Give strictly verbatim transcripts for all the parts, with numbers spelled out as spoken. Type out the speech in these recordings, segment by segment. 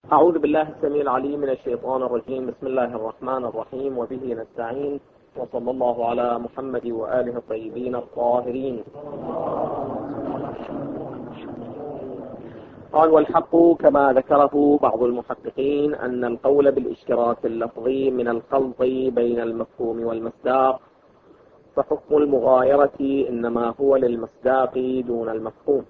أعوذ بالله السميع العليم من الشيطان الرجيم. بسم الله الرحمن الرحيم، وبه نستعين، وصلى الله على محمد وآله الطيبين الطاهرين. قال: والحق كما ذكره بعض المحققين أن القول بالاشتراك اللفظي من الخلط بين المفهوم والمصداق، فحكم المغايرة إنما هو للمصداق دون المفهوم.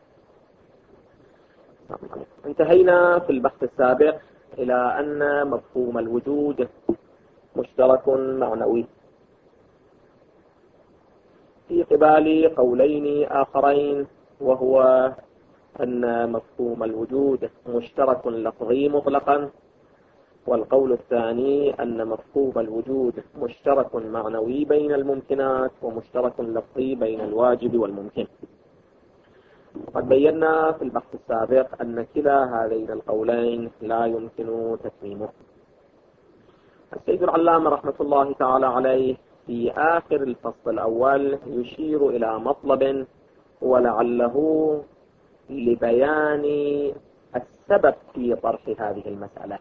انتهينا في البحث السابق إلى أن مفهوم الوجود مشترك معنوي في قبال قولين آخرين، وهو أن مفهوم الوجود مشترك لفظي مطلقا، والقول الثاني أن مفهوم الوجود مشترك معنوي بين الممكنات ومشترك لفظي بين الواجب والممكن. قد بينا في البحث السابق أن كلا هذين القولين لا يمكن تتميمه. السيد العلامة رحمة الله تعالى عليه في آخر الفصل الأول يشير إلى مطلب ولعله لبيان السبب في طرح هذه المسألة،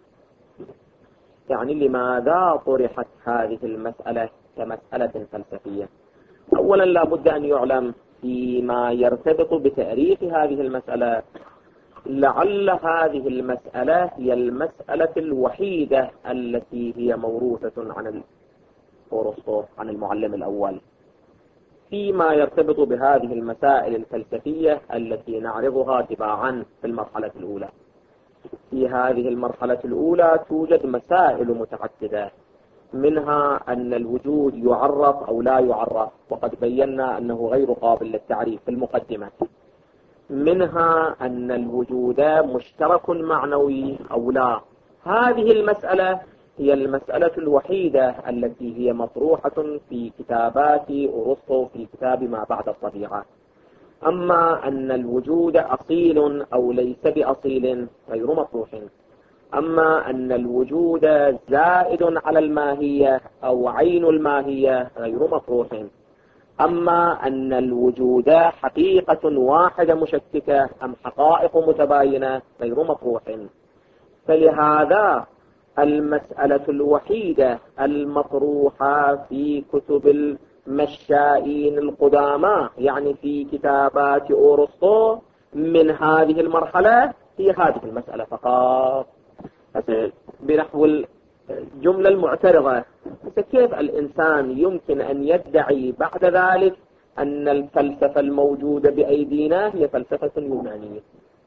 يعني لماذا طرحت هذه المسألة كمسألة فلسفية. أولا لا بد أن يعلم فيما يرتبط بتأريخ هذه المسألة، لعل هذه المسألة هي المسألة الوحيدة التي هي موروثة عن أرسطو، عن المعلم الأول، فيما يرتبط بهذه المسائل الفلسفية التي نعرضها تباعا في المرحلة الأولى. في هذه المرحلة الأولى توجد مسائل متعددة، منها أن الوجود يعرف أو لا يعرف، وقد بينا أنه غير قابل للتعريف في المقدمة. منها أن الوجود مشترك معنوي أو لا. هذه المسألة هي المسألة الوحيدة التي هي مطروحة في كتابات أرسطو في كتاب ما بعد الطبيعة. أما أن الوجود أصيل أو ليس بأصيل غير مطروح. أما أن الوجود زائد على الماهية أو عين الماهية غير مطروح. أما أن الوجود حقيقة واحدة مشككة أم حقائق متباينة غير مطروح. فلهذا المسألة الوحيدة المطروحة في كتب المشائين القدامى، يعني في كتابات أرسطو من هذه المرحلة، هي هذه المسألة فقط. بنحو الجملة المعترضة، كيف الإنسان يمكن أن يدعي بعد ذلك أن الفلسفة الموجودة بأيدينا هي فلسفة يونانية؟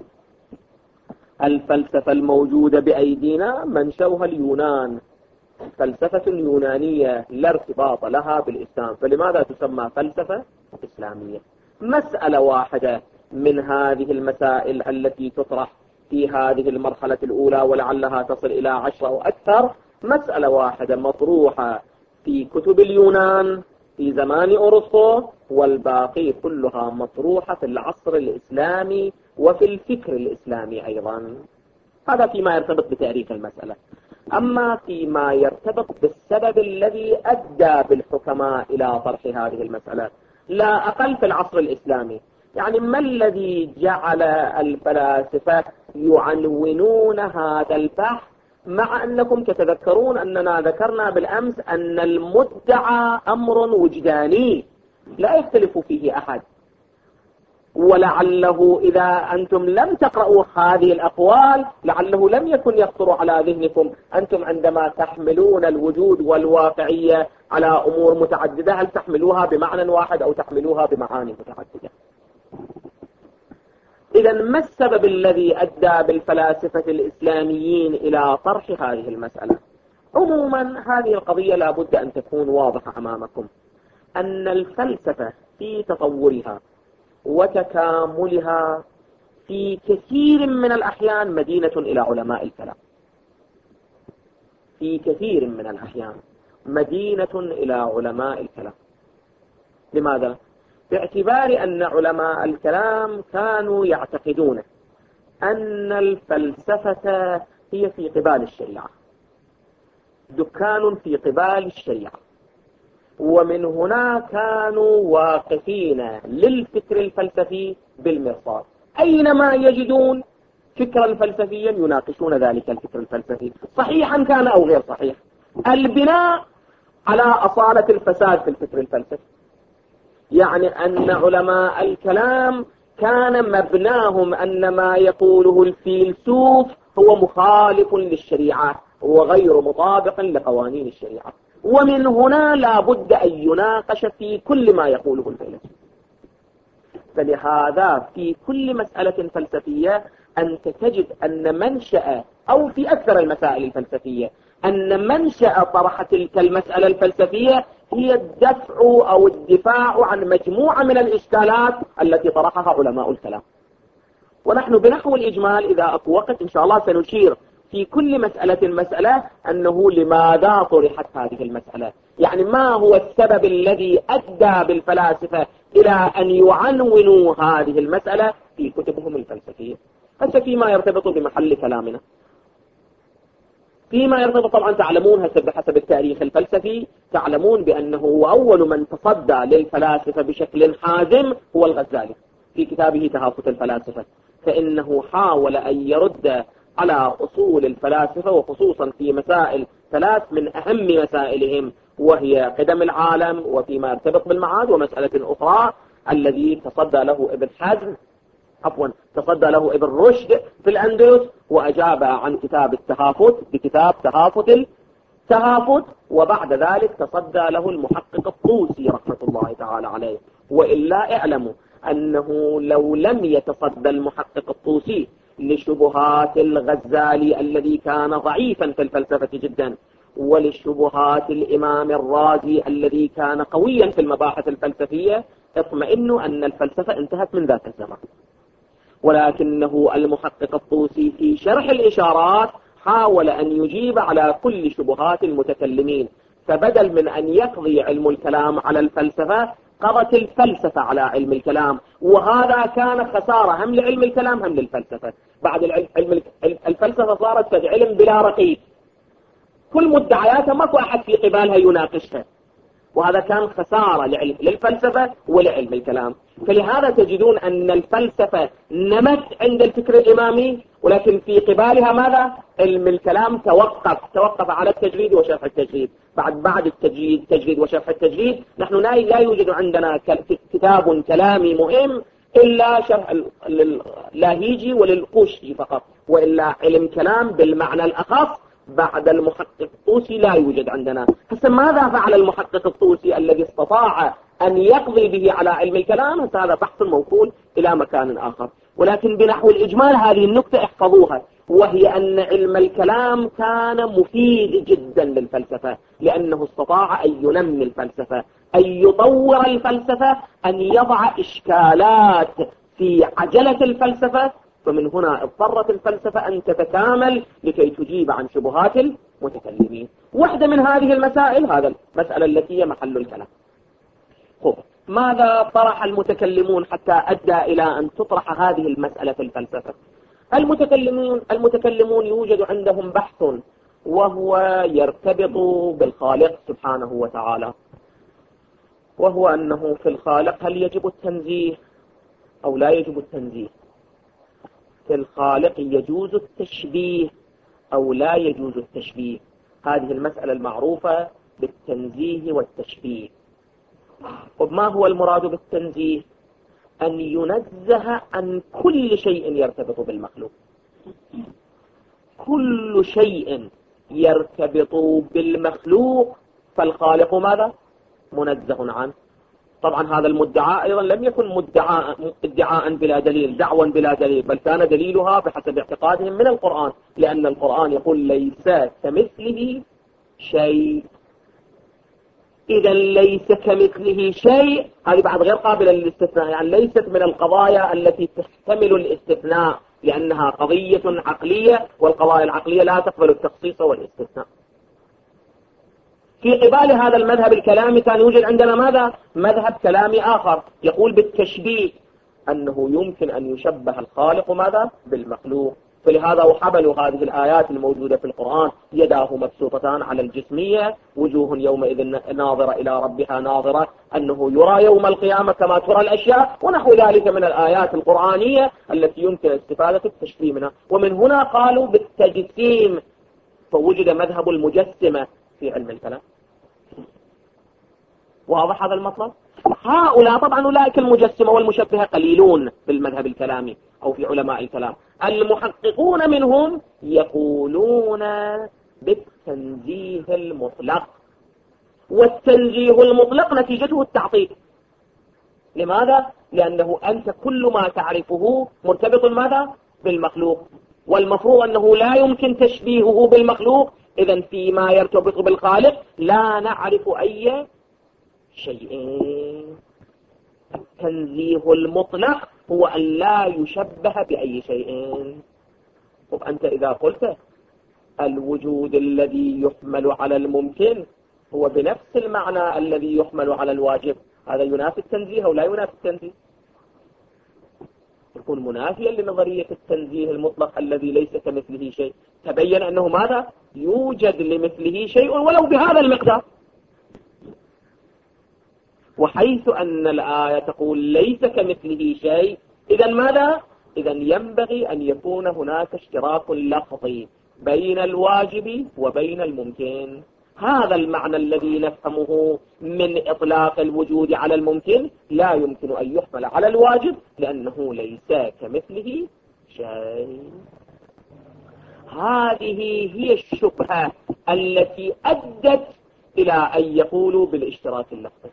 الفلسفة الموجودة بأيدينا منشأها اليونان، فلسفة يونانية لا ارتباط لها بالإسلام، فلماذا تسمى فلسفة إسلامية؟ مسألة واحدة من هذه المسائل التي تطرح في هذه المرحلة الأولى، ولعلها تصل إلى عشرة أو أكثر، مسألة واحدة مطروحة في كتب اليونان في زمان أرسطو، والباقي كلها مطروحة في العصر الإسلامي وفي الفكر الإسلامي أيضا. هذا فيما يرتبط بتاريخ المسألة. أما فيما يرتبط بالسبب الذي أدى بالحكماء إلى طرح هذه المسألة، لا أقل في العصر الإسلامي، يعني ما الذي جعل الفلاسفة يعنونون هذا البحث، مع أنكم تتذكرون أننا ذكرنا بالأمس أن المدعى أمر وجداني لا يختلف فيه أحد. ولعله إذا أنتم لم تقرأوا هذه الأقوال لعله لم يكن يخطر على ذهنكم أنتم عندما تحملون الوجود والواقعية على أمور متعددة، هل تحملوها بمعنى واحد أو تحملوها بمعاني متعددة. إذا ما السبب الذي أدى بالفلاسفة الإسلاميين إلى طرح هذه المسألة؟ عموما هذه القضية لا بد أن تكون واضحة أمامكم، أن الفلسفة في تطورها وتكاملها في كثير من الأحيان مدينة إلى علماء الكلام. في كثير من الأحيان مدينة إلى علماء الكلام. لماذا؟ باعتبار أن علماء الكلام كانوا يعتقدون أن الفلسفة هي في قبال الشريعة، دكان في قبال الشريعة، ومن هنا كانوا واقفين للفكر الفلسفي بالمرصاد. أينما يجدون فكرا فلسفيا يناقشون ذلك الفكر الفلسفي صحيحا كان أو غير صحيح. البناء على أصالة الفساد في الفكر الفلسفي، يعني أن علماء الكلام كان مبناهم أن ما يقوله الفيلسوف هو مخالف للشريعة وغير مطابق لقوانين الشريعة، ومن هنا لا بد أن يناقش في كل ما يقوله الفيلسوف. فلهذا في كل مسألة فلسفية أنت تجد أن منشأ، أو في أكثر المسائل الفلسفية، أن منشأ طرح تلك المسألة الفلسفية هي الدفع أو الدفاع عن مجموعة من الإشكالات التي طرحها علماء الكلام. ونحن بنحو الإجمال إذا أكو وقت إن شاء الله سنشير في كل مسألة مسألة أنه لماذا طرحت هذه المسألة، يعني ما هو السبب الذي أدى بالفلاسفة إلى أن يعنونوا هذه المسألة في كتبهم الفلسفية. هسه فيما يرتبط بمحل كلامنا، فيما يرتبط طبعا تعلمون هسه بحسب التاريخ الفلسفي تعلمون بأنه أول من تصدى للفلاسفة بشكل حازم هو الغزالي في كتابه تهافت الفلاسفة، فإنه حاول أن يرد على أصول الفلاسفة وخصوصا في مسائل ثلاث من أهم مسائلهم، وهي قدم العالم وفيما يرتبط بالمعاد، ومسألة أخرى الذي تصدى له ابن حزم عفوا تصدى له ابن رشد في الأندلس وأجاب عن كتاب التهافت بكتاب تهافت التهافت، وبعد ذلك تصدى له المحقق الطوسي رحمة الله تعالى عليه. وإلا اعلموا أنه لو لم يتصدى المحقق الطوسي لشبهات الغزالي الذي كان ضعيفا في الفلسفة جدا، ولشبهات الإمام الرازي الذي كان قويا في المباحث الفلسفية، اطمئنوا أن الفلسفة انتهت من ذاك الزمان. ولكنه المحقق الطوسي في شرح الإشارات حاول أن يجيب على كل شبهات المتكلمين، فبدل من أن يقضي علم الكلام على الفلسفة قضت الفلسفة على علم الكلام، وهذا كان خسارة هم لعلم الكلام هم للفلسفة. بعد العلم الفلسفة صارت علم بلا رقيب، كل مدعياتها ماكو أحد في قبالها يناقشها، وهذا كان خسارة للفلسفة ولعلم الكلام. فلهذا تجدون أن الفلسفة نمت عند الفكر الإمامي، ولكن في قبالها ماذا؟ علم الكلام توقف توقف على التجريد وشرح التجريد. بعد بعد التجريد تجريد وشرح التجريد نحن لا يوجد عندنا كتاب كلامي مهم إلا شرح اللاهيجي وللقوشي فقط، وإلا علم كلام بالمعنى الأخص بعد المحقق الطوسي لا يوجد عندنا. هسه ماذا فعل المحقق الطوسي الذي استطاع أن يقضي به على علم الكلام؟ هذا بحث موصول إلى مكان آخر، ولكن بنحو الإجمال هذه النكتة احفظوها، وهي أن علم الكلام كان مفيد جدا للفلسفة، لأنه استطاع أن ينمي الفلسفة، أن يطور الفلسفة، أن يضع إشكالات في عجلة الفلسفة. فمن هنا اضطرت الفلسفة أن تتكامل لكي تجيب عن شبهات المتكلمين. واحدة من هذه المسائل هذا المسألة التي هي محل الكلام. خب ماذا طرح المتكلمون حتى أدى إلى أن تطرح هذه المسألة في الفلسفة؟ المتكلمون المتكلمون يوجد عندهم بحث وهو يرتبط بالخالق سبحانه وتعالى، وهو أنه في الخالق هل يجب التنزيه أو لا يجب التنزيه؟ في الخالق يجوز التشبيه أو لا يجوز التشبيه؟ هذه المسألة المعروفة بالتنزيه والتشبيه. وما هو المراد بالتنزيه؟ أن ينزه عن كل شيء يرتبط بالمخلوق، كل شيء يرتبط بالمخلوق فالخالق ماذا؟ منزه عنه. طبعا هذا المدعاء أيضا لم يكن مدعاء ادعاء بلا دليل، دعوا بلا دليل، بل كان دليلها بحسب اعتقادهم من القرآن، لأن القرآن يقول ليس كمثله شيء. إذا ليس كمثله شيء هذه بعد غير قابلة للاستثناء، يعني ليست من القضايا التي تحتمل الاستثناء، لأنها قضية عقلية، والقضايا العقلية لا تقبل التخصيص والاستثناء. في قبال هذا المذهب الكلامي كان يوجد عندنا ماذا؟ مذهب كلامي آخر يقول بالتشبيه، أنه يمكن أن يشبه الخالق ماذا؟ بالمخلوق. فلهذا وحملوا هذه الآيات الموجودة في القرآن: يداه مبسوطتان على الجسمية، وجوه يومئذ ناظرة إلى ربها ناظرة، أنه يرى يوم القيامة كما ترى الأشياء، ونحو ذلك من الآيات القرآنية التي يمكن استفادة التشبيه منها. ومن هنا قالوا بالتجسيم، فوجد مذهب المجسمة في علم الكلام. واضح هذا المطلب؟ هؤلاء طبعا أولئك المجسمة والمشبهة قليلون في المذهب الكلامي أو في علماء الكلام. المحققون منهم يقولون بالتنزيه المطلق، والتنزيه المطلق نتيجته التعطيل. لماذا؟ لأنه أنت كل ما تعرفه مرتبط ماذا؟ بالمخلوق، والمفروض أنه لا يمكن تشبيهه بالمخلوق، إذن فيما يرتبط بالخالق لا نعرف أي شيئين. التنزيه المطلق هو أن لا يشبه بأي شيئين. طب أنت إذا قلت الوجود الذي يحمل على الممكن هو بنفس المعنى الذي يحمل على الواجب، هذا ينافي التنزيه أو لا ينافي التنزيه؟ يكون منافيا لنظرية التنزيه المطلق الذي ليس كمثله شيء. تبين أنه ماذا؟ يوجد لمثله شيء ولو بهذا المقدار. وحيث أن الآية تقول ليس كمثله شيء، إذن ماذا؟ إذن ينبغي أن يكون هناك اشتراك لفظي بين الواجب وبين الممكن. هذا المعنى الذي نفهمه من إطلاق الوجود على الممكن لا يمكن أن يحمل على الواجب، لأنه ليس كمثله شيء. هذه هي الشبهة التي أدت إلى أن يقولوا بالاشتراك اللفظي.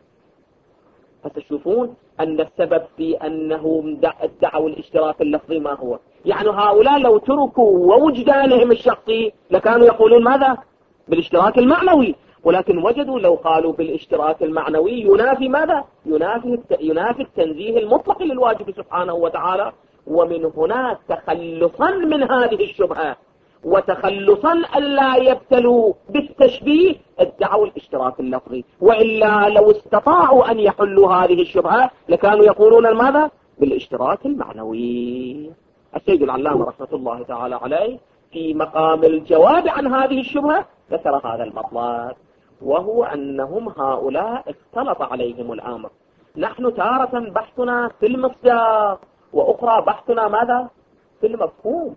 فتشوفون أن السبب في أنهم ادعوا الاشتراك اللفظي ما هو؟ يعني هؤلاء لو تركوا ووجدانهم الشخصي لكانوا يقولون ماذا؟ بالاشتراك المعنوي، ولكن وجدوا لو قالوا بالاشتراك المعنوي ينافي ماذا؟ ينافي ينافي التنزيه المطلق للواجب سبحانه وتعالى. ومن هنا تخلصا من هذه الشبهة وتخلصا ألا يبتلوا بالتشبيه ادعوا الاشتراك اللفظي، وإلا لو استطاعوا أن يحلوا هذه الشبهة لكانوا يقولون ماذا؟ بالاشتراك المعنوي. السيد العلامة رحمة الله تعالى عليه في مقام الجواب عن هذه الشبهة ذكر هذا المطلب، وهو أنهم هؤلاء اختلط عليهم الأمر. نحن تارة بحثنا في المصداق، وأخرى بحثنا ماذا؟ في المفهوم.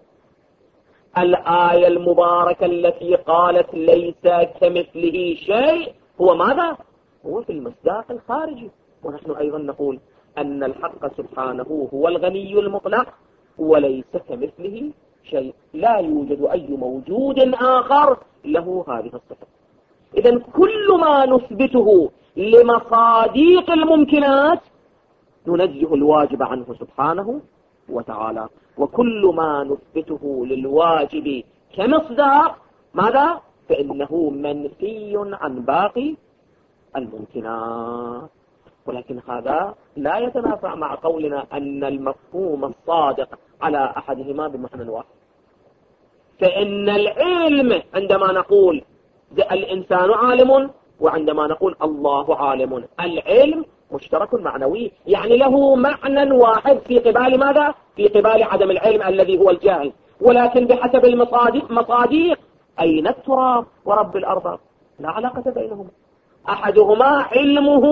الآية المباركة التي قالت ليس كمثله شيء هو ماذا؟ هو في المصداق الخارجي. ونحن أيضا نقول أن الحق سبحانه هو الغني المطلق وليس كمثله شيء، لا يوجد أي موجود آخر له هذه الصفة. إذن كل ما نثبته لمصاديق الممكنات ننزه الواجب عنه سبحانه وتعالى، وكل ما نثبته للواجب كمصداق ماذا؟ فإنه منفي عن باقي الممكنات. ولكن هذا لا يتنافع مع قولنا أن المفهوم الصادق على أحدهما بمعنى واحد. فإن العلم عندما نقول الإنسان عالم وعندما نقول الله عالم، العلم مشترك معنوي، يعني له معنى واحد في قبال ماذا؟ في قبال عدم العلم الذي هو الجاهل. ولكن بحسب المصادق مصاديق أين التراب ورب الأرض؟ لا علاقة بينهما. أحدهما علمه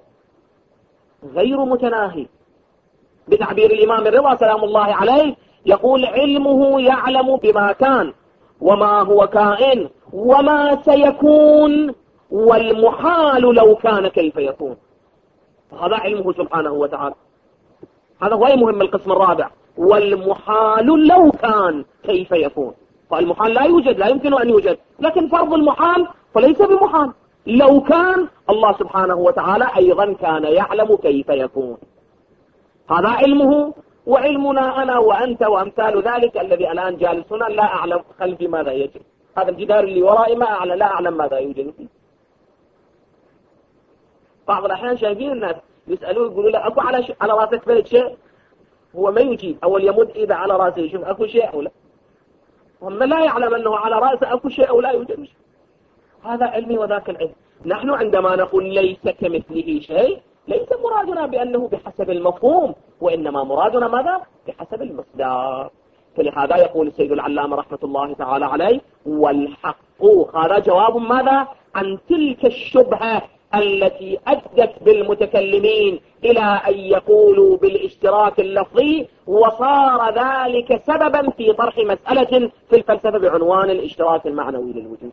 غير متناهي، بتعبير الإمام الرضا سلام الله عليه يقول علمه يعلم بما كان وما هو كائن وما سيكون والمحال لو كان كيف يكون. هذا علمه سبحانه وتعالى. هذا هو مهم القسم الرابع، والمحال لو كان كيف يكون. فالمحال لا يوجد، لا يمكن أن يوجد، لكن فرض المحال فليس بمحال. لو كان الله سبحانه وتعالى أيضا كان يعلم كيف يكون. هذا علمه. وعلمنا أنا وأنت وأمثال ذلك الذي الآن جالسنا لا أعلم خلفي ماذا يجري. هذا الجدار اللي ورائي ما أعلم، لا أعلم ماذا يوجد فيه. بعض الأحيان شايفين الناس يسألوه يقولوا له أكو على, ش... على رأسك فلك شيء، هو ما يجيب، أول يمد إذا على رأسه يشوف أكو شيء أو لا، هم لا يعلم أنه على رأسه أكو شيء أو لا يوجد شيء. هذا علمي وذاك العلم. نحن عندما نقول ليس كمثله شيء ليس مرادنا بأنه بحسب المفهوم، وإنما مرادنا ماذا؟ بحسب المصداق. فلهذا يقول السيد العلامة رحمة الله تعالى عليه: والحق. هذا جواب ماذا؟ عن تلك الشبهة التي أدت بالمتكلمين إلى أن يقولوا بالاشتراك اللفظي، وصار ذلك سببا في طرح مسألة في الفلسفة بعنوان الاشتراك المعنوي للوجود.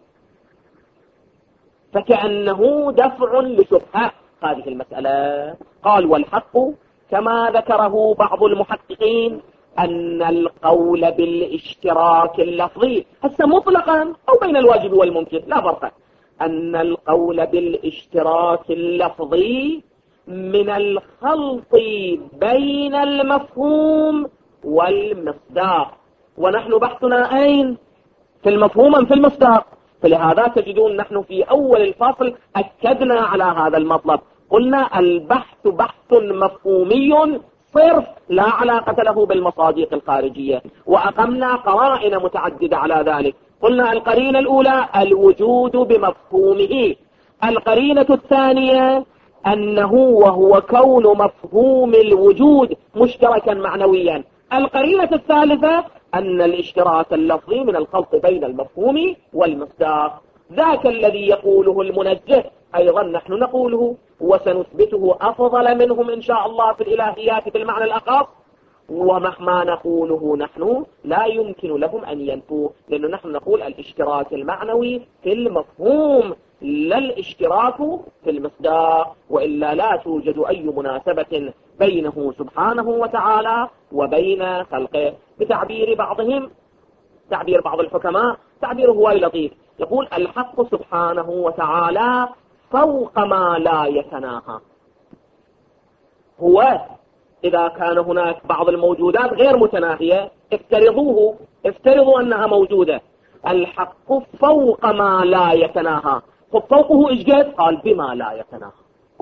فكأنه دفع لشبهة هذه المسألة. قال: والحق كما ذكره بعض المحققين أن القول بالاشتراك اللفظي، هسه مطلقا أو بين الواجب والممكن لا فرق، أن القول بالاشتراك اللفظي من الخلط بين المفهوم والمصداق، ونحن بحثنا أين؟ في المفهوم أم في المصداق؟ فلهذا تجدون نحن في أول الفصل أكدنا على هذا المطلب، قلنا البحث بحث مفهومي صرف لا علاقة له بالمصادق الخارجية، وأقمنا قرائن متعددة على ذلك. قلنا القرينة الأولى الوجود بمفهومه، القرينة الثانية أنه وهو كون مفهوم الوجود مشتركا معنويا، القرينة الثالثة أن الاشتراك اللفظي من الخلط بين المفهوم والمصداق. ذاك الذي يقوله المنزه أيضا نحن نقوله، وسنثبته أفضل منهم إن شاء الله في الإلهيات بالمعنى الأخص، ومهما نقوله نحن لا يمكن لهم أن ينفوه، لأنه نحن نقول الاشتراك المعنوي في المفهوم لا الاشتراك في المصداق، وإلا لا توجد أي مناسبة بينه سبحانه وتعالى وبين خلقه. بتعبير بعضهم، تعبير بعض الحكماء، تعبيره هو لطيف، يقول: الحق سبحانه وتعالى فوق ما لا يتناهى. هو إذا كان هناك بعض الموجودات غير متناهية افترضوه، افترضوا أنها موجودة، الحق فوق ما لا يتناهى. فوقه إيش قد؟ قال: بما لا يتناهى.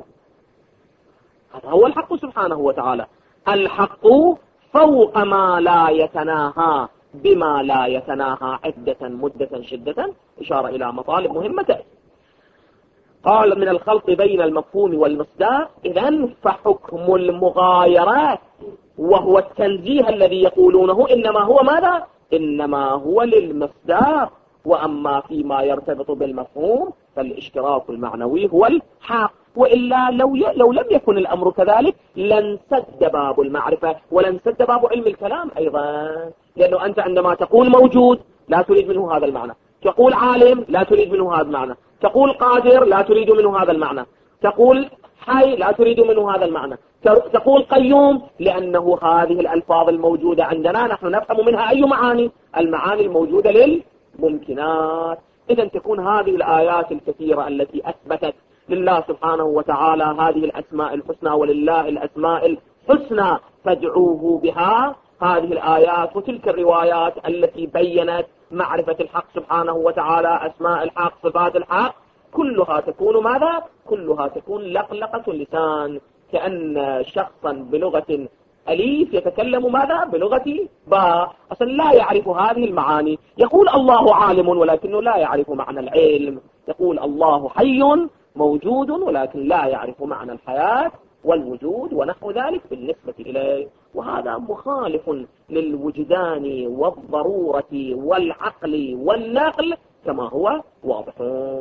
هذا هو الحق سبحانه وتعالى، الحق فوق ما لا يتناهى، بما لا يتناهى، عدة مدة شدة، إشارة إلى مطالب مهمة. قال: من الخلط بين المفهوم والمصداق. إذن فحكم المغايرات وهو التنزيه الذي يقولونه إنما هو ماذا؟ إنما هو للمصداق، وأما فيما يرتبط بالمفهوم فالاشتراك المعنوي هو الحق. وإلا لو ي... لو لم يكن الأمر كذلك لانسد باب المعرفة ولانسد باب علم الكلام أيضا، لأنه أنت عندما تقول موجود لا تريد منه هذا المعنى، تقول عالم لا تريد منه هذا المعنى، تقول قادر لا تريد منه هذا المعنى، تقول حي لا تريد منه هذا المعنى، تقول قيوم، لأنه هذه الألفاظ الموجودة عندنا نحن نفهم منها أي معاني؟ المعاني الموجودة للممكنات. إذا تكون هذه الآيات الكثيرة التي أثبتت لله سبحانه وتعالى هذه الأسماء الحسنى، ولله الأسماء الحسنى فادعوه بها، هذه الآيات وتلك الروايات التي بيّنت معرفة الحق سبحانه وتعالى، أسماء الحق، صفات الحق، كلها تكون ماذا؟ كلها تكون لقلقة اللسان، كأن شخصا بلغة أليف يتكلم ماذا؟ بلغة باء، أصلا لا يعرف هذه المعاني. يقول الله عالم ولكنه لا يعرف معنى العلم، يقول الله حي موجود ولكن لا يعرف معنى الحياة والوجود ونحو ذلك بالنسبة إليه، وهذا مخالف للوجدان والضرورة والعقل والنقل كما هو واضح.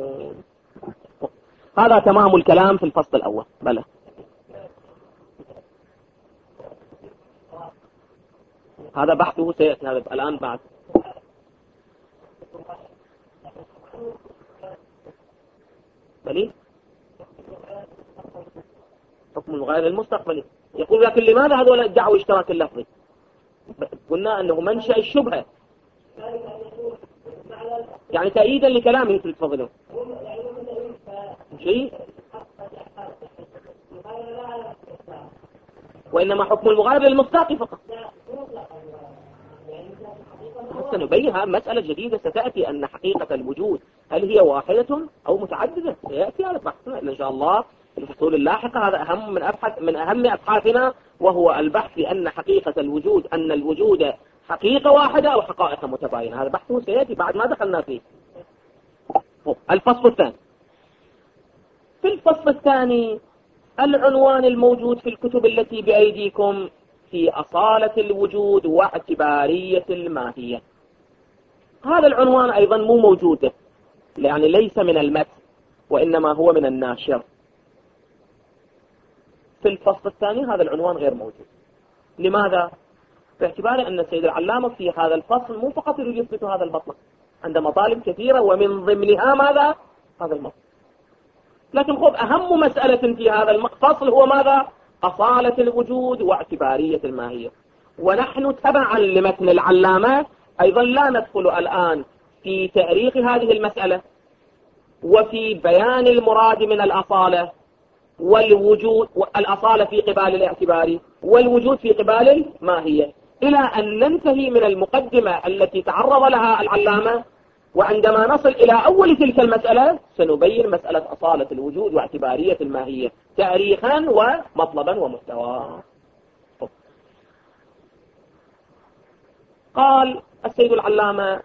هذا تمام الكلام في الفصل الأول. بلى هذا بحثه سيأتي هذا الآن بعد. بلي حكم المغاير المستقبلي. يقول لكن لماذا هذول ادعوا اشتراك اللفظي؟ قلنا أنه منشأ الشبهة، يعني تأييدا لكلامه في الفضل شيء، وإنما حكم المغاير للمصداق فقط. سنبينها مسألة جديدة ستأتي، أن حقيقة الوجود هل هي واحدة أو متعددة؟ سيأتي هذا بحثنا إن شاء الله في الفصول اللاحقة. هذا أهم من أبحث من أهم أبحاثنا، وهو البحث في أن حقيقة الوجود أن الوجود حقيقة واحدة أو حقائق متباينة. هذا بحثه سيأتي بعد ما دخلنا فيه. الفصل الثاني. في الفصل الثاني العنوان الموجود في الكتب التي بأيديكم في أصالة الوجود واعتبارية الماهية. هذا العنوان أيضا مو موجود، يعني ليس من المتن وإنما هو من الناشر. في الفصل الثاني هذا العنوان غير موجود. لماذا؟ باعتبار أن السيد العلامة في هذا الفصل مو فقط يريد يثبت هذا المطلب، عنده مطالب كثيرة ومن ضمنها ماذا؟ هذا المطلب. لكن خب أهم مسألة في هذا الفصل هو ماذا؟ أصالة الوجود واعتبارية الماهية. ونحن تبعا لمتن العلامة أيضا لا ندخل الآن في تأريخ هذه المسألة وفي بيان المراد من الأصالة والوجود، الأصالة في قبال الاعتبار والوجود في قبال الماهية، إلى أن ننتهي من المقدمة التي تعرض لها العلامة. وعندما نصل إلى أول تلك المسألة سنبين مسألة أصالة الوجود واعتبارية الماهية تاريخا ومطلبا ومحتوى. قال السيد العلامة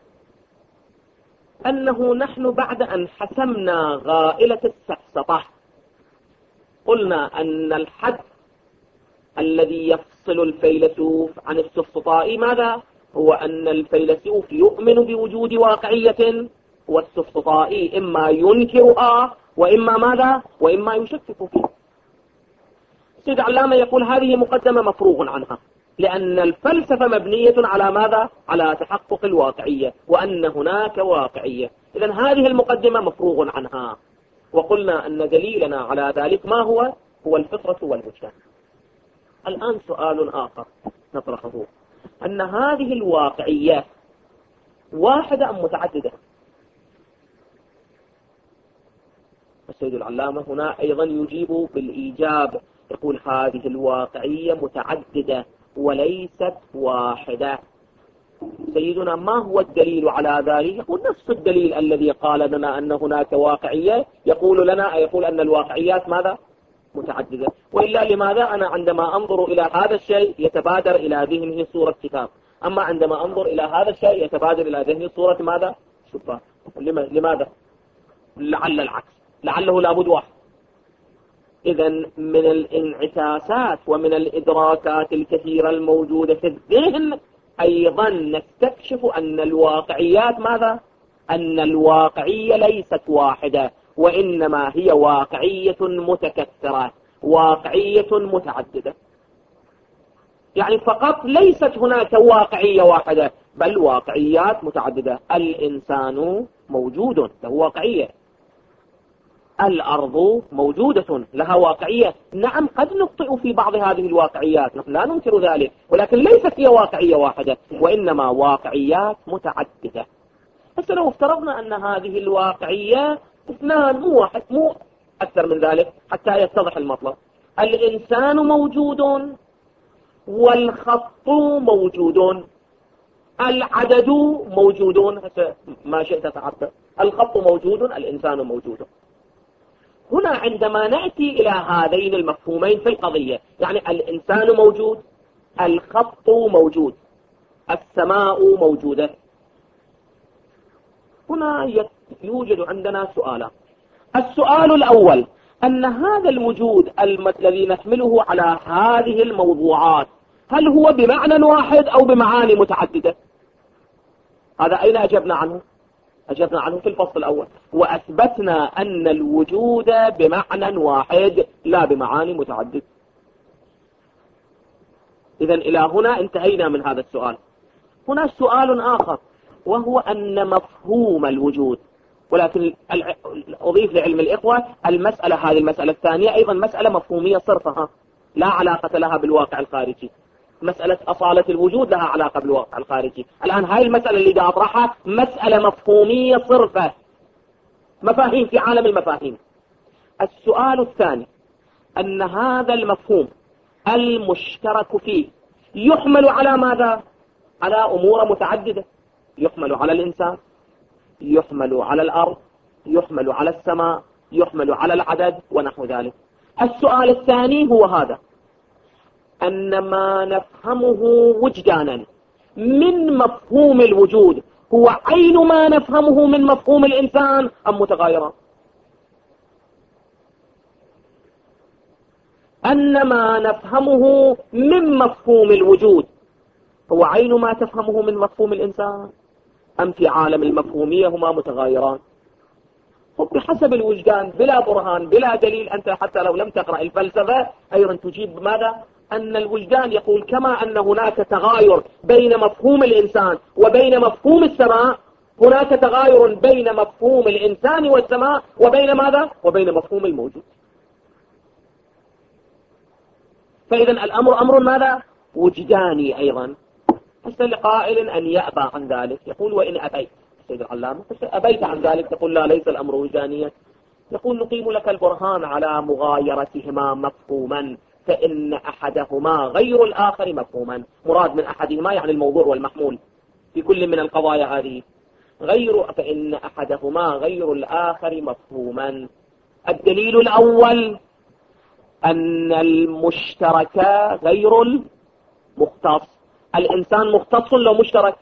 أنه نحن بعد أن حسمنا غائلة السفسطة قلنا أن الحد الذي يفصل الفيلسوف عن السفسطاء ماذا؟ هو أن الفيلسوف يؤمن بوجود واقعية والسفسطاء إما ينكرها وإما ماذا؟ وإما يشكك فيها. السيد علامة يقول هذه مقدمة مفروغ عنها، لأن الفلسفة مبنية على ماذا؟ على تحقق الواقعية وأن هناك واقعية. إذن هذه المقدمة مفروغ عنها. وقلنا أن دليلنا على ذلك ما هو؟ هو الفطرة والوجدان. الآن سؤال آخر نطرحه، أن هذه الواقعية واحدة أم متعددة؟ السيد العلامة هنا أيضا يجيب بالإيجاب، يقول هذه الواقعية متعددة وليست واحدة. سيدنا ما هو الدليل على ذلك؟ يقول نفس الدليل الذي قال لنا أن هناك واقعية يقول لنا يقول أن الواقعيات ماذا؟ متعددة. وإلا لماذا أنا عندما أنظر إلى هذا الشيء يتبادر إلى ذهنه صورة كتاب، أما عندما أنظر إلى هذا الشيء يتبادر إلى ذهنه صورة ماذا؟ شفاف. لماذا؟ لعل العكس، لعله لابد واحد. إذن من الانعكاسات ومن الإدراكات الكثيرة الموجودة في الذهن أيضا نستكشف أن الواقعيات ماذا؟ أن الواقعية ليست واحدة، وإنما هي واقعية متكثرة، واقعية متعددة. يعني فقط ليست هناك واقعية واحدة، بل واقعيات متعددة. الإنسان موجود له واقعية، الأرض موجودة لها واقعية. نعم قد نخطئ في بعض هذه الواقعيات، نحن لا ننكر ذلك، ولكن ليست هي واقعية واحدة وإنما واقعيات متعددة. بس لو افترضنا أن هذه الواقعية اثنان مو واحد، مو أكثر من ذلك حتى يتضح المطلب. الإنسان موجود والخط موجود، العدد موجودون، ما شئت تعبر، الخط موجود الإنسان موجود. هنا عندما نأتي إلى هذين المفهومين في القضية، يعني الإنسان موجود، الخط موجود، السماء موجودة، هنا يوجد عندنا سؤالان. السؤال الأول أن هذا الوجود الذي نحمله على هذه الموضوعات هل هو بمعنى واحد أو بمعاني متعددة؟ هذا أين أجبنا عنه؟ أجبنا عنه في الفصل الأول، وأثبتنا أن الوجود بمعنى واحد لا بمعاني متعددة. إذن إلى هنا انتهينا من هذا السؤال. هنا سؤال آخر وهو أن مفهوم الوجود، ولكن أضيف لعلم الإخوة المسألة هذه المسألة الثانية أيضا مسألة مفهومية صرفها لا علاقة لها بالواقع الخارجي. مسألة أصالة الوجود لها علاقة بالواقع الخارجي. الآن هاي المسألة اللي دا أطرحها مسألة مفهومية صرفة، مفاهيم في عالم المفاهيم. السؤال الثاني أن هذا المفهوم المشترك فيه يحمل على ماذا؟ على أمور متعددة، يحمل على الإنسان، يحمل على الأرض، يحمل على السماء، يحمل على العدد ونحو ذلك. السؤال الثاني هو هذا، أن ما نفهمه وجدانا من مفهوم الوجود هو عين ما نفهمه من مفهوم الإنسان أم متغايرا؟ أن ما نفهمه من مفهوم الوجود هو عين ما تفهمه من مفهوم الإنسان، أم في عالم المفهومية هما متغايران؟ بحسب الوجدان بلا برهان بلا دليل. أنت حتى لو لم تقرأ الفلسفة أيضا تجيب ماذا؟ أن الوجدان يقول كما أن هناك تغاير بين مفهوم الإنسان وبين مفهوم السماء، هناك تغاير بين مفهوم الإنسان والسماء وبين ماذا؟ وبين مفهوم الموجود. فإذا الأمر أمر ماذا؟ وجداني أيضا. حتى لقائل أن يأبى عن ذلك يقول وإن أبيت، سيد العلامة أبيت عن ذلك تقول لا ليس الأمر وجدانيا، يقول نقيم لك البرهان على مغايرتهما مفهوما، فإن أحدهما غير الآخر مفهوما. مراد من أحدهما يعني الموضوع والمحمول في كل من القضايا هذه، غير فإن أحدهما غير الآخر مفهوما. الدليل الأول أن المشترك غير المختص. الإنسان مختص لو مشترك،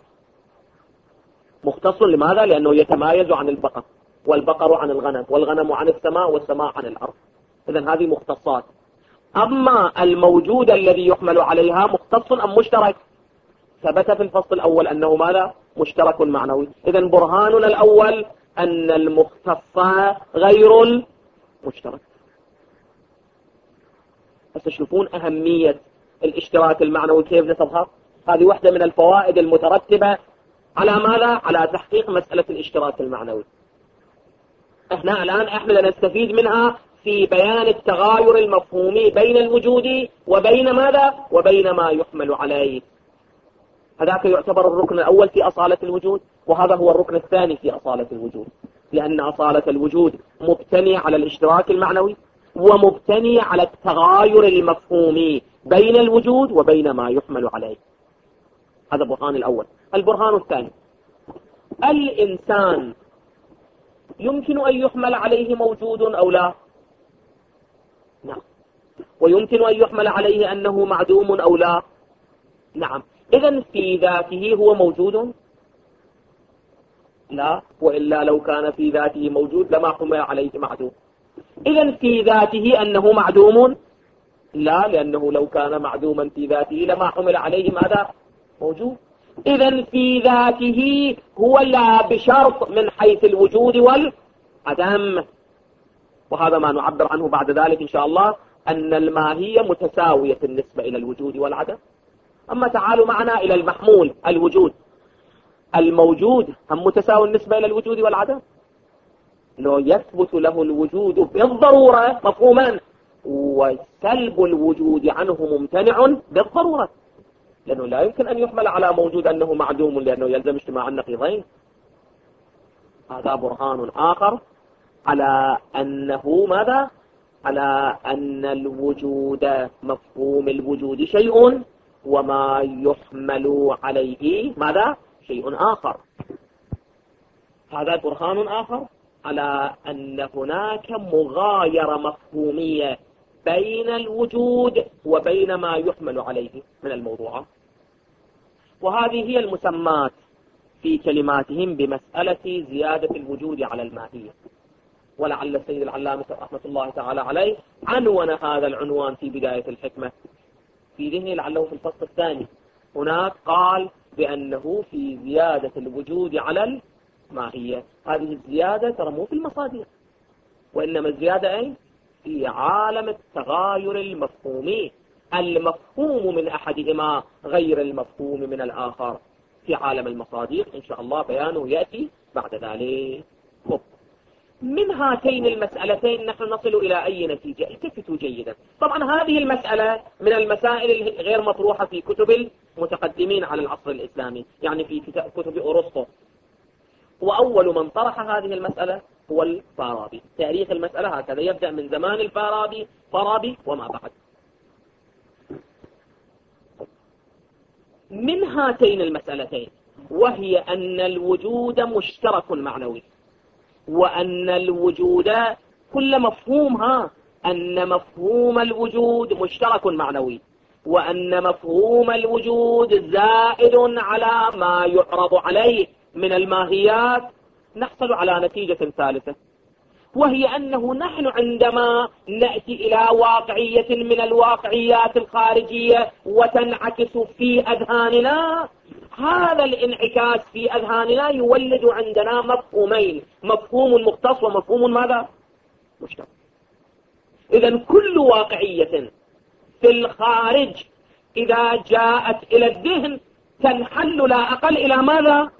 مختص لماذا؟ لأنه يتمايز عن البقر، والبقر عن الغنم، والغنم عن السماء، والسماء عن الأرض. إذن هذه مختصات. أما الموجود الذي يحمل عليها مختص أم مشترك؟ ثبت في الفصل الأول أنه ماذا؟ مشترك معنوي. إذن برهاننا الأول أن المختص غير المشترك. بس تشوفون أهمية الاشتراك المعنوي كيف نتظهر. هذه واحدة من الفوائد المترتبة على ماذا؟ على تحقيق مسألة الاشتراك المعنوي. احنا الآن احنا نستفيد منها في بيان التغاير المفهومي بين الوجود وبين ماذا؟ وبين ما يحمل عليه. هذاك يعتبر الركن الأول في أصالة الوجود، وهذا هو الركن الثاني في أصالة الوجود، لأن أصالة الوجود مبتنية على الاشتراك المعنوي ومبتنية على التغاير المفهومي بين الوجود وبين ما يحمل عليه. هذا البرهان الأول. البرهان الثاني، الإنسان يمكن أن يحمل عليه موجود أو لا؟ نعم. ويمكن أن يحمل عليه أنه معدوم أو لا؟ نعم. إذن في ذاته هو موجود؟ لا، وإلا لو كان في ذاته موجود لما حمل عليه معدوم. إذن في ذاته أنه معدوم؟ لا، لأنه لو كان معدوما في ذاته لما حمل عليه ماذا؟ موجود. إذن في ذاته هو لا بشرط من حيث الوجود والعدم. وهذا ما نعبر عنه بعد ذلك إن شاء الله، أن الماهية متساوية بالنسبة إلى الوجود والعدم. أما تعالوا معنا إلى المحمول الوجود. الموجود هم متساوي بالنسبة إلى الوجود والعدم؟ لو يثبت له الوجود بالضرورة مفهوما، وسلب الوجود عنه ممتنع بالضرورة، لأنه لا يمكن أن يحمل على موجود أنه معدوم، لأنه يلزم اجتماع النقيضين. هذا برهان آخر على أنه ماذا؟ على أن الوجود مفهوم الوجود شيء وما يحمل عليه ماذا؟ شيء آخر. هذا برهان آخر على أن هناك مغايرة مفهومية بين الوجود وبين ما يحمل عليه من الموضوعات. وهذه هي المسمات في كلماتهم بمسألة زيادة الوجود على الماهية. ولعل السيد العلامة رحمة الله تعالى عليه عنون هذا العنوان في بداية الحكمة في ذهنه، لعله في الفصل الثاني. هناك قال بأنه في زيادة الوجود على الماهية. هذه الزيادة ترى مو في المصادر، وإنما الزيادة أين؟ في عالم التغاير المفهومي. المفهوم من أحدهما غير المفهوم من الآخر في عالم المصادر. إن شاء الله بيانه يأتي بعد ذلك. من هاتين المسألتين نحن نصل إلى أي نتيجة؟ التفتوا جيدا. طبعا هذه المسألة من المسائل الغير مطروحة في كتب المتقدمين على العصر الإسلامي، يعني في كتب أرسطو. وأول من طرح هذه المسألة هو الفارابي. تاريخ المسألة هكذا يبدأ من زمان الفارابي فارابي وما بعد. من هاتين المسألتين، وهي أن الوجود مشترك معنوي، وأن الوجود كل مفهومها أن مفهوم الوجود مشترك معنوي، وأن مفهوم الوجود زائد على ما يعرض عليه من الماهيات، نحصل على نتيجة ثالثة، وهي أنه نحن عندما نأتي إلى واقعية من الواقعيات الخارجية وتنعكس في أذهاننا، هذا الانعكاس في أذهاننا يولد عندنا مفهومين: مفهوم مختص ومفهوم ماذا؟ مشترك. إذن كل واقعية في الخارج إذا جاءت إلى الذهن تنحل لا أقل إلى ماذا؟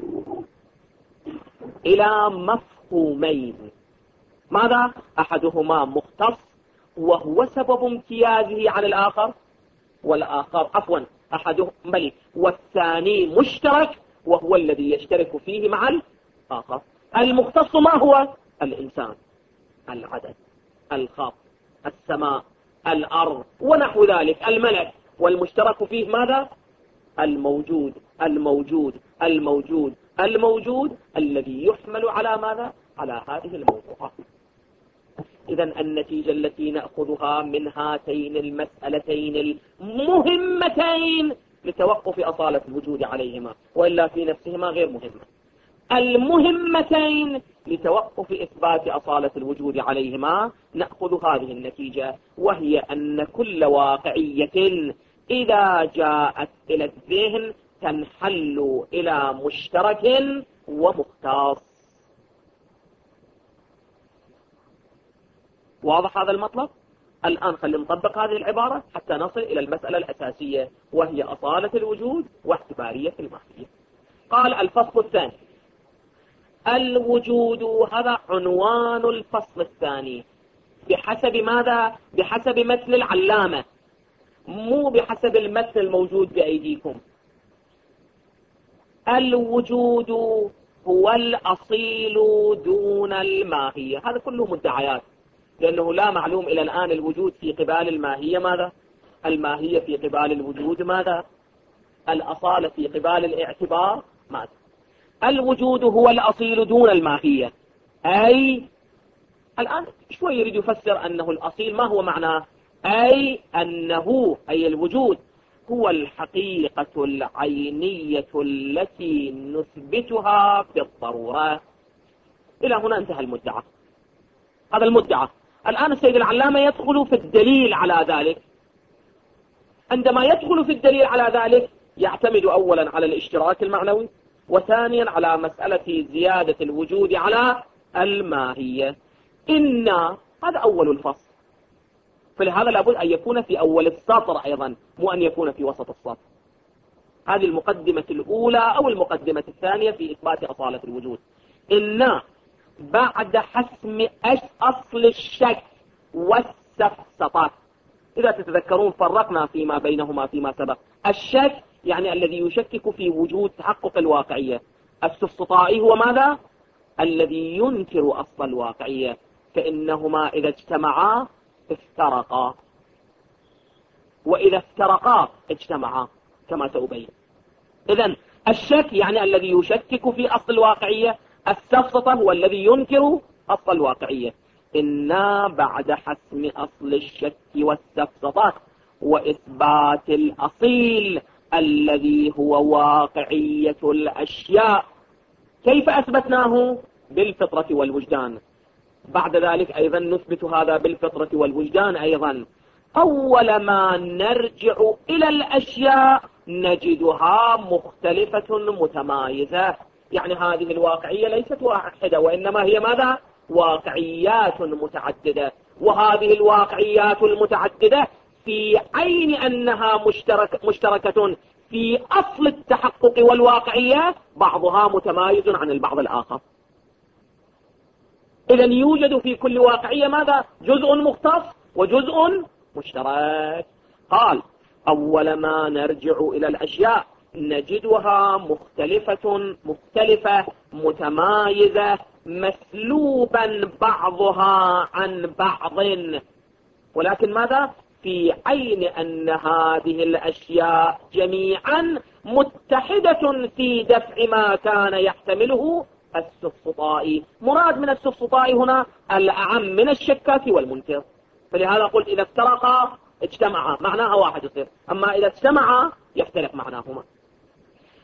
إلى مفهومين. ماذا؟ أحدهما مختص وهو سبب امتيازه عن الآخر، والآخر عفوا أحدهم بل والثاني مشترك وهو الذي يشترك فيه مع الآخر. المختص ما هو؟ الإنسان، العدد، الخط، السماء، الأرض ونحو ذلك، الملك. والمشترك فيه ماذا؟ الموجود الموجود الموجود الموجود الذي يحمل على ماذا؟ على هذه الموضوعات. إذن النتيجة التي نأخذها من هاتين المسألتين المهمتين لتوقف أصالة الوجود عليهما، وإلا في نفسهما غير مهمة، المهمتين لتوقف إثبات أصالة الوجود عليهما، نأخذ هذه النتيجة، وهي أن كل واقعية إذا جاءت إلى الذهن تنحل إلى مشترك ومختص. واضح هذا المطلب؟ الآن خلينا نطبق هذه العبارة حتى نصل إلى المسألة الأساسية، وهي أصالة الوجود واعتبارية الماهية. قال الفصل الثاني: الوجود، هذا عنوان الفصل الثاني بحسب ماذا؟ بحسب متن العلامة، مو بحسب المتن الموجود بأيديكم. الوجود هو الأصيل دون الماهية. هذا كله مدعيات، لأنه لا معلوم إلى الآن الوجود في قبال الماهية ماذا؟ الماهية في قبال الوجود ماذا؟ الأصالة في قبال الاعتبار ماذا؟ الوجود هو الأصيل دون الماهية، أي الآن شوي يريد يفسر أنه الأصيل ما هو معناه، أي أنه أي الوجود هو الحقيقة العينية التي نثبتها بالضرورة. إلى هنا انتهى المدعى، هذا المدعى. الآن السيد العلامة يدخل في الدليل على ذلك. عندما يدخل في الدليل على ذلك يعتمد أولا على الاشتراك المعنوي، وثانيا على مسألة زيادة الوجود على الماهية. إن هذا أول الفصل، فلهذا لابد أن يكون في أول السطر أيضا، مو أن يكون في وسط السطر. هذه المقدمة الأولى أو المقدمة الثانية في إثبات أصالة الوجود. إن بعد حسم أصل الشك والسفسطات، إذا تتذكرون فرقنا فيما بينهما فيما سبق. الشك يعني الذي يشكك في وجود تحقق الواقعية، السفسطائي هو ماذا؟ الذي ينكر أصل الواقعية، فإنهما إذا اجتمعا افترقا، وإذا افترقا اجتمعا كما سأبين. إذن الشك يعني الذي يشكك في أصل الواقعية، السفسطة هو الذي ينكر أصل الواقعية. إنا بعد حسم أصل الشك والسفسطات وإثبات الأصيل الذي هو واقعية الأشياء. كيف أثبتناه؟ بالفطرة والوجدان. بعد ذلك أيضا نثبت هذا بالفطرة والوجدان أيضا. أول ما نرجع إلى الأشياء نجدها مختلفة متمايزة، يعني هذه الواقعية ليست واحدة، وإنما هي ماذا؟ واقعيات متعددة. وهذه الواقعيات المتعددة في عين أنها مشترك مشتركة في أصل التحقق والواقعية، بعضها متمايز عن البعض الآخر. إذن يوجد في كل واقعية ماذا؟ جزء مختص وجزء مشترك. قال أول ما نرجع إلى الأشياء نجدها مختلفة مختلفة متمايزة مسلوبا بعضها عن بعض، ولكن ماذا؟ في عين أن هذه الأشياء جميعا متحدة في دفع ما كان يحتمله السفسطائي. مراد من السفسطائي هنا الأعم من الشكاك والمنكر. فلهذا قلت إذا افترقا اجتمعا معناها واحد يصير، أما إذا اجتمعا يختلف معناهما.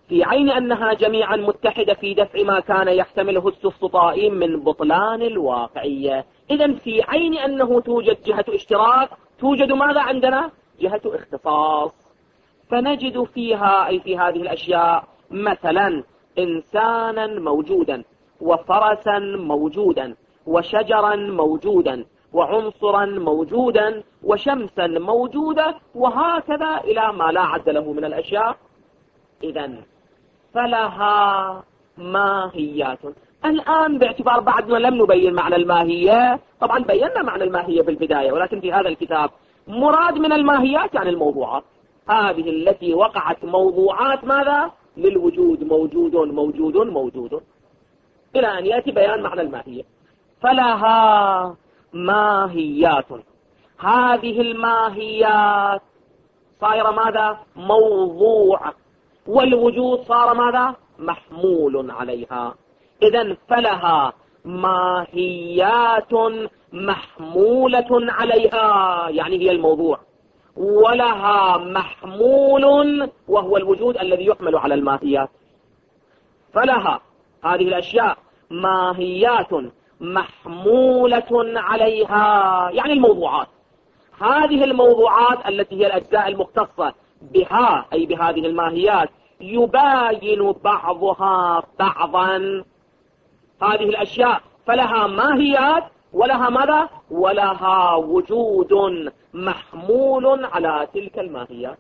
في عين أنها جميعا متحدة في دفع ما كان يحتمله السفسطائي من بطلان الواقعية. إذن في عين أنه توجد جهة اشتراك توجد ماذا عندنا؟ جهة اختصاص. فنجد فيها أي في هذه الأشياء مثلا إنسانا موجودا، وفرسا موجودا، وشجرا موجودا، وعنصرا موجودا، وشمسا موجودة، وهكذا إلى ما لا عد له من الأشياء. إذن فلها ماهيات. الآن باعتبار بعدنا لم نبين معنى الماهية، طبعا بينا معنى الماهية في البداية، ولكن في هذا الكتاب مراد من الماهيات يعني الموضوعات، هذه التي وقعت موضوعات ماذا؟ للوجود، موجود موجود موجود، إلى أن يأتي بيان معنى الماهية. فلها ماهيات. هذه الماهيات صايرة ماذا؟ موضوع، والوجود صار ماذا؟ محمول عليها. إذن فلها ماهيات محمولة عليها، يعني هي الموضوع، ولها محمول وهو الوجود الذي يحمل على الماهيات. فلها هذه الأشياء ماهيات محمولة عليها، يعني الموضوعات. هذه الموضوعات التي هي الأجزاء المختصة بها أي بهذه الماهيات يباين بعضها بعضا. هذه الأشياء فلها ماهيات ولها ماذا؟ ولها وجود محمول على تلك الماهيات.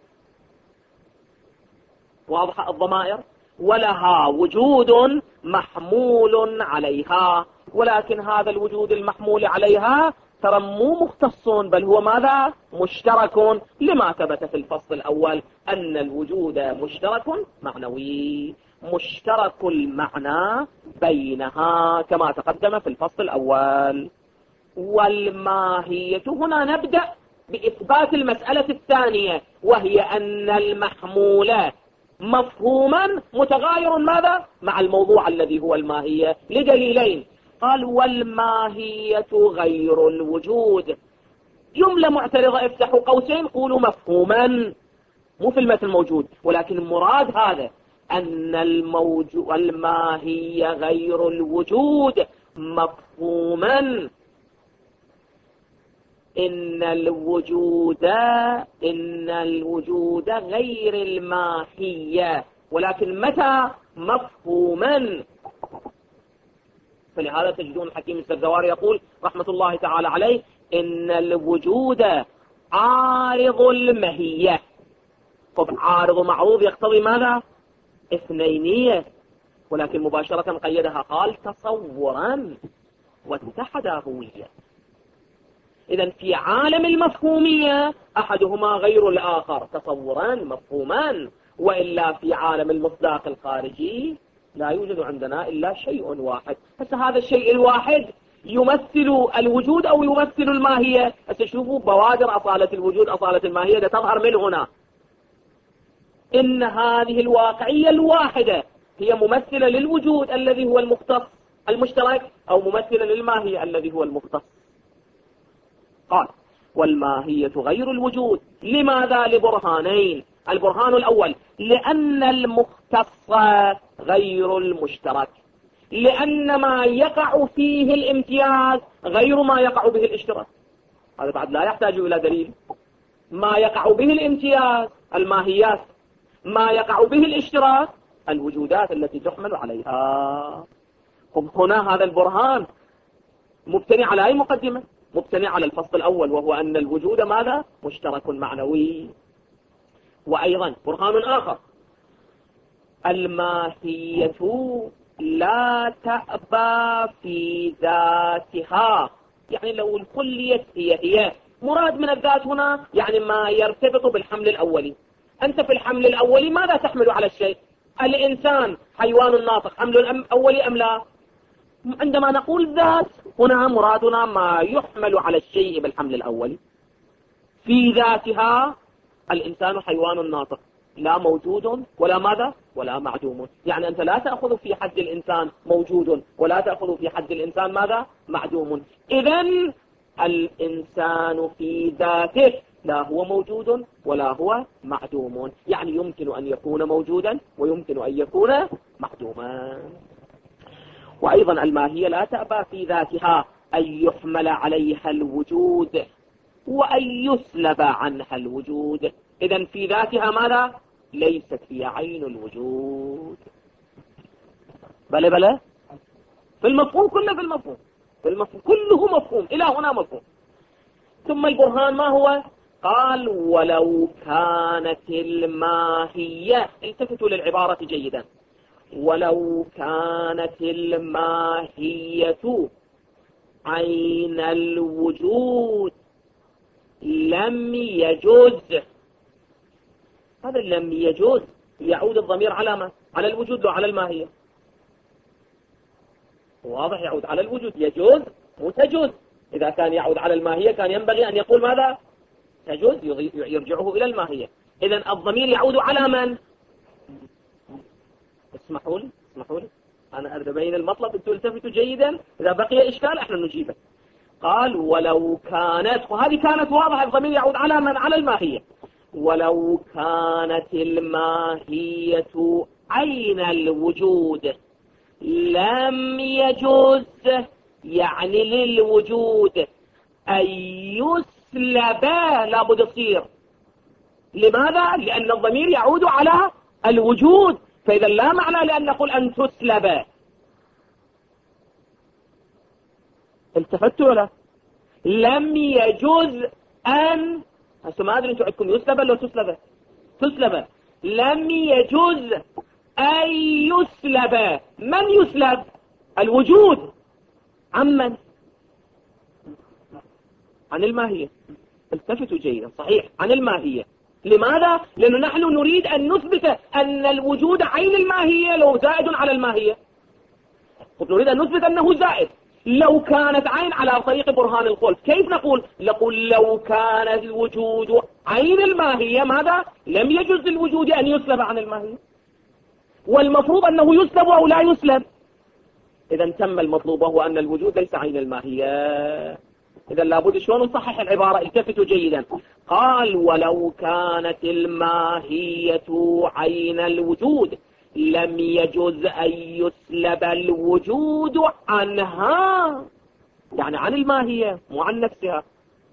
واضح الضمائر؟ ولها وجود محمول عليها، ولكن هذا الوجود المحمول عليها ترى مو مختص، بل هو ماذا؟ مشترك، لما ثبت في الفصل الأول أن الوجود مشترك معنوي، مشترك المعنى بينها كما تقدم في الفصل الأول. والماهية، هنا نبدأ بإثبات المسألة الثانية، وهي أن المحمول مفهوما متغاير ماذا؟ مع الموضوع الذي هو الماهية، لدليلين. قال والماهية غير الوجود. جملة معترضة، افتحوا قوسين قولوا مفهوما، مو في المثل موجود، ولكن المراد هذا أن الموجود الماهية غير الوجود مفهوما. إن الوجود إن الوجود غير الماهية، ولكن متى؟ مفهوما. فلهذا تجدون الحكيم السردواري يقول رحمة الله تعالى عليه إن الوجود عارض الماهية. طب عارض معروض يقتضي ماذا؟ اثنينية، ولكن مباشرة قيدها قال تصورا واتحد هوية. إذن في عالم المفهومية أحدهما غير الآخر، تصورا مفهوما، وإلا في عالم المصداق الخارجي لا يوجد عندنا إلا شيء واحد. بس هذا الشيء الواحد يمثل الوجود أو يمثل الماهية. شوفوا بوادر أصالة الوجود أصالة الماهية تظهر من هنا. إن هذه الواقعية الواحدة هي ممثلة للوجود الذي هو المختص المشترك، أو ممثلة للماهية الذي هو المختص. قال والماهية غير الوجود. لماذا؟ لبرهانين. البرهان الأول لأن المختص غير المشترك، لأن ما يقع فيه الامتياز غير ما يقع به الاشتراك. هذا بعد لا يحتاج إلى دليل. ما يقع به الامتياز الماهيات، ما يقع به الاشتراك الوجودات التي تحمل عليها. هنا هذا البرهان مبتني على أي مقدمة؟ مبتني على الفصل الأول، وهو أن الوجود ماذا؟ مشترك معنوي. وأيضا برهان آخر الماهية لا تأبى في ذاتها، يعني لو الكلية هي هي مراد من الذات هنا يعني ما يرتبط بالحمل الأولي. أنت في الحمل الأولي ماذا تحمل على الشيء؟ الإنسان حيوان ناطق، حمل أولي أم لا؟ عندما نقول ذات هنا مرادنا ما يحمل على الشيء بالحمل الأولي. في ذاتها الإنسان حيوان ناطق، لا موجود ولا ماذا؟ ولا معدوم. يعني أنت لا تأخذ في حد الإنسان موجود، ولا تأخذ في حد الإنسان ماذا؟ معدوم. إذن الإنسان في ذاته لا هو موجود ولا هو معدوم، يعني يمكن أن يكون موجودا ويمكن أن يكون معدوما. وأيضا الماهية لا تأبى في ذاتها أن يحمل عليها الوجود وأن يسلب عنها الوجود. إذن في ذاتها ماذا؟ ليست هي عين الوجود. بلى بلى في المفهوم كله، في المفهوم في المفهوم كله مفهوم، إلى هنا مفهوم. ثم البرهان ما هو؟ قال ولو كانت الماهية، التفتوا للعبارة جيدا، ولو كانت الماهية عين الوجود لم يجوز. هذا لم يجوز يعود الضمير على ما؟ على الوجود وعلى الماهية. واضح؟ يعود على الوجود، يجوز وتجوز. إذا كان يعود على الماهية كان ينبغي أن يقول ماذا؟ تجوز، يرجعه إلى الماهية. إذن الضمير يعود على من؟ اسمحوا لي اسمحوا لي أنا أريد أبين المطلب، أنتم التفتوا جيدا، إذا بقي إشكال إحنا نجيبه. قال ولو كانت، وهذه كانت واضحة، الضمير يعود على من؟ على الماهية. ولو كانت الماهية عين الوجود لم يجوز، يعني للوجود أن يسلب، لابد يصير. لماذا؟ لأن الضمير يعود على الوجود، فإذا لا معنى لأن نقول أن تسلب. التفتوا ولا؟ لم يجوز أن، هسه ما أدري أنتم عندكم يسلب ولا تسلب؟ تسلب. لم يجوز أن يسلب. من يسلب؟ الوجود. عمن؟ عن الماهية. التفتوا جيدا، صحيح عن الماهية. لماذا؟ لأنه نحن نريد أن نثبت أن الوجود عين الماهية لو زائد على الماهية. نريد أن نثبت أنه زائد. لو كانت عين على طريق برهان الخلف، كيف نقول؟ نقول لو كان الوجود عين الماهية ماذا؟ لم يجوز للوجود أن يسلب عن الماهية، والمفروض أنه يسلب أو لا يسلب. إذا تم المطلوب، وهو أن الوجود ليس عين الماهية. إذا لابد شلون نصحح العبارة؟ التفتوا جيدا. قال ولو كانت الماهية عين الوجود لم يجوز أن يسلب الوجود عنها، يعني عن الماهية مو عن نفسها.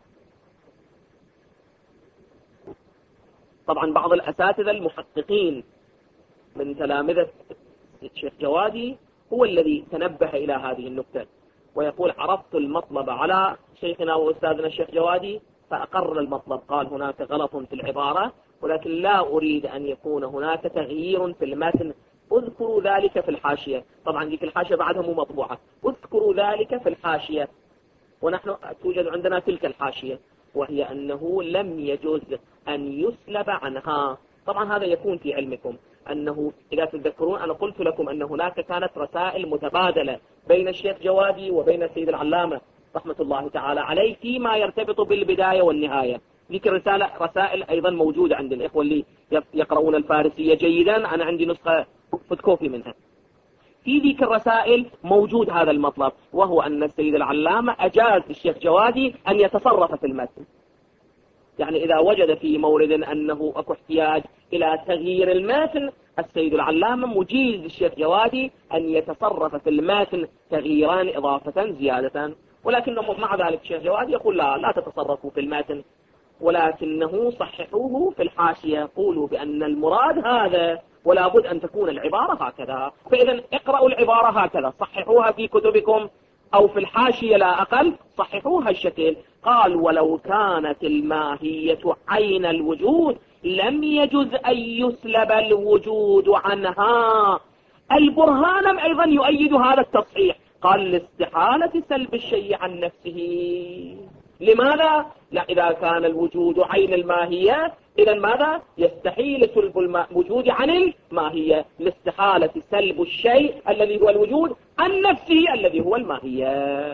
طبعا بعض الأساتذة المحققين من تلامذة الشيخ جوادي هو الذي تنبه إلى هذه النكتة، ويقول عرفت المطلب على شيخنا وأستاذنا الشيخ جوادي فأقر المطلب. قال هناك غلط في العبارة، ولكن لا أريد أن يكون هناك تغيير في المتن، اذكروا ذلك في الحاشية. طبعا ذيك الحاشية بعدها مو مطبوعة، اذكروا ذلك في الحاشية، ونحن توجد عندنا تلك الحاشية، وهي أنه لم يجوز أن يسلب عنها. طبعا هذا يكون في علمكم، أنه إذا تذكرون أنا قلت لكم أن هناك كانت رسائل متبادلة بين الشيخ جوادي وبين السيد العلامة رحمة الله تعالى عليه فيما يرتبط بالبداية والنهاية. ذيك الرسالة رسائل أيضا موجودة عند الإخوة اللي يقرؤون الفارسية جيدا، أنا عندي نسخة فوتوكوبي منها. في ذيك الرسائل موجود هذا المطلب، وهو أن السيد العلامة أجاز الشيخ جوادي أن يتصرف في المتن، يعني إذا وجد في مورد أنه أكو احتياج إلى تغيير المتن، السيد العلامة مجيز الشيخ جوادي أن يتصرف في المتن تغييران إضافة زيادة. ولكنه مع ذلك الشيخ جوادي يقول لا لا تتصرفوا في المتن، ولكنه صححوه في الحاشية، قولوا بأن المراد هذا ولا بد أن تكون العبارة هكذا. فإذا اقرأوا العبارة هكذا، صححوها في كتبكم أو في الحاشية لا أقل، صححوها الشكل. قال ولو كانت الماهية عين الوجود لم يجوز أن يسلب الوجود عنها. البرهان أيضا يؤيد هذا التصحيح، قال لاستحالة سلب الشيء عن نفسه. لماذا؟ لا، إذا كان الوجود عين الماهية إذا ماذا؟ يستحيل سلب الوجود عن الماهية، لاستحالة سلب الشيء الذي هو الوجود عن نفسه الذي هو الماهية.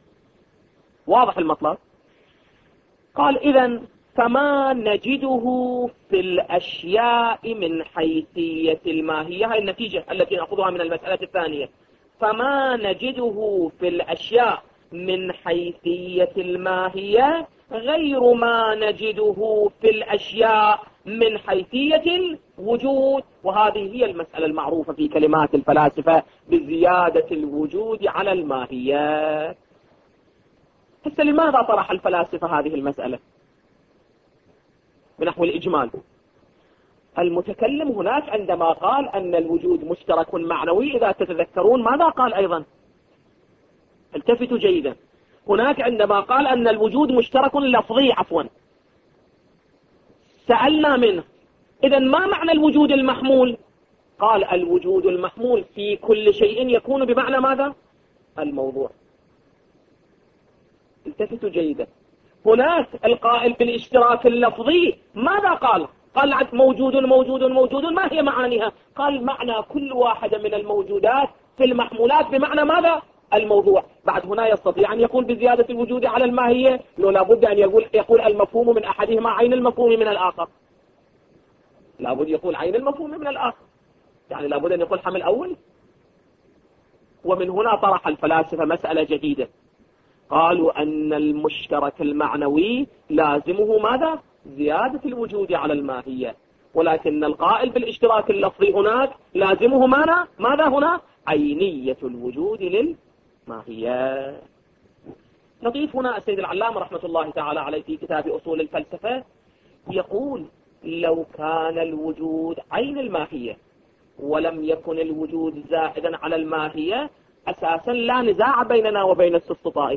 واضح المطلب؟ قال إذن فما نجده في الأشياء من حيثية الماهية، هذه النتيجة التي نأخذها من المسألة الثانية. فما نجده في الأشياء من حيثية الماهية غير ما نجده في الأشياء من حيثية الوجود. وهذه هي المسألة المعروفة في كلمات الفلاسفة بزيادة الوجود على الماهية. هسه لماذا طرح الفلاسفة هذه المسألة بنحو الإجمال؟ المتكلم هناك عندما قال أن الوجود مشترك معنوي، إذا تتذكرون ماذا قال أيضا؟ التفتوا جيدا. هناك عندما قال أن الوجود مشترك لفظي عفوا سألنا منه إذا ما معنى الوجود المحمول؟ قال الوجود المحمول في كل شيء يكون بمعنى ماذا؟ الموضوع. التفتوا جيدا. هناك القائل بالاشتراك اللفظي ماذا قال؟ قال موجود موجود موجود، ما هي معانيها؟ قال معنى كل واحدة من الموجودات في المحمولات بمعنى ماذا؟ الموضوع. بعد هنا يستطيع أن يقول بزيادة الوجود على الماهية؟ لو لابد أن يقول, يقول المفهوم من أحدهما عين المفهوم من الآخر. لابد يقول عين المفهوم من الآخر، يعني لابد أن يقول حمل أول. ومن هنا طرح الفلاسفة مسألة جديدة، قالوا أن المشترك المعنوي لازمه ماذا؟ زيادة الوجود على الماهية، ولكن القائل بالاشتراك اللفظي هناك لازمه ماذا؟ ماذا هنا؟ عينية الوجود للماهية. نضيف هنا السيد العلامة رحمة الله تعالى عليه في كتاب أصول الفلسفة يقول لو كان الوجود عين الماهية ولم يكن الوجود زائدا على الماهية أساسا لا نزاع بيننا وبين السفسطائي،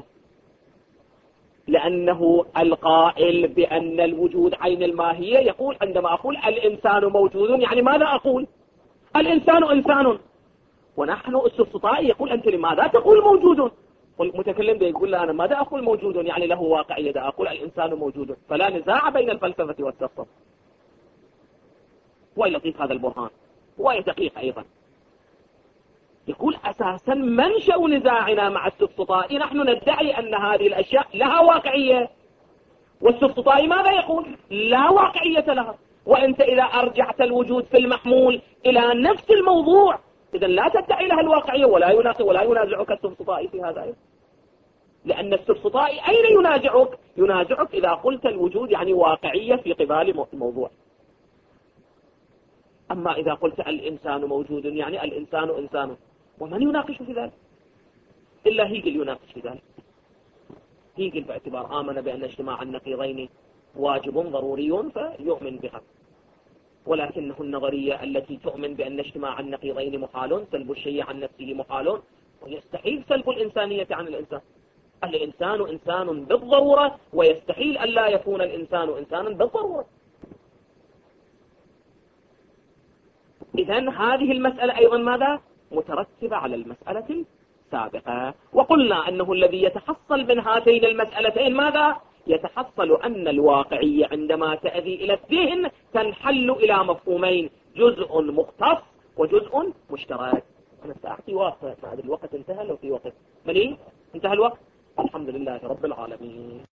لأنه القائل بأن الوجود عين الماهية يقول عندما أقول الإنسان موجود يعني ماذا أقول؟ الإنسان إنسان. ونحن السفسطائي يقول أنت لماذا تقول موجود؟ والمتكلم ده يقول له أنا ماذا أقول موجود يعني له واقعية، ده أقول الإنسان موجود. فلا نزاع بين الفلسفة والسفسطة. ويلطيف هذا البرهان ويدقيق أيضا. يقول أساسا منشأ نزاعنا مع السفسطائي نحن ندعي أن هذه الأشياء لها واقعية، والسفسطائي ماذا يقول؟ لا واقعية لها. وأنت إذا أرجعت الوجود في المحمول إلى نفس الموضوع إذن لا تدعي لها الواقعية، ولا يناقض ولا ينازعك السفسطائي في هذا أيضا. لأن السفسطائي أين ينازعك؟ ينازعك إذا قلت الوجود يعني واقعية في قبال الموضوع. أما إذا قلت الإنسان موجود يعني الإنسان إنسان، ومن يناقش في ذلك؟ إلا هيجل يناقش في ذلك. هيجل باعتبار آمن بأن اجتماع النقيضين واجب ضروري فيؤمن بها، ولكنه النظرية التي تؤمن بأن اجتماع النقيضين محال، سلب الشيء عن نفسه محال، ويستحيل سلب الإنسانية عن الإنسان. الإنسان إنسان بالضرورة، ويستحيل أن لا يكون الإنسان إنسانا بالضرورة. إذن هذه المسألة أيضا ماذا؟ مترتبة على المسألة السابقة. وقلنا أنه الذي يتحصل من هاتين المسألتين ماذا؟ يتحصل أن الواقعية عندما تأتي إلى الذهن تنحل إلى مفهومين، جزء مختص وجزء مشترك. أنا سأعطي واقع بعد الوقت انتهى. لو في وقت مني انتهى الوقت الحمد لله رب العالمين.